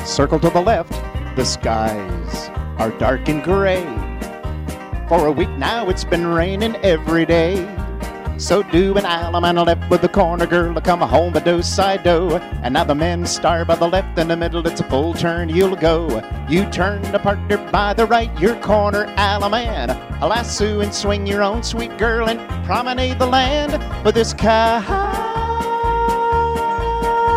Circle to the left, the skies are dark and gray. For a week now it's been raining every day. So do an alum and a left with the corner girl to come home a do side do. And now the men start by the left, in the middle it's a full turn you'll go. You turn the partner by the right, your corner alum and a lasso and swing your own sweet girl and promenade the land for this cow.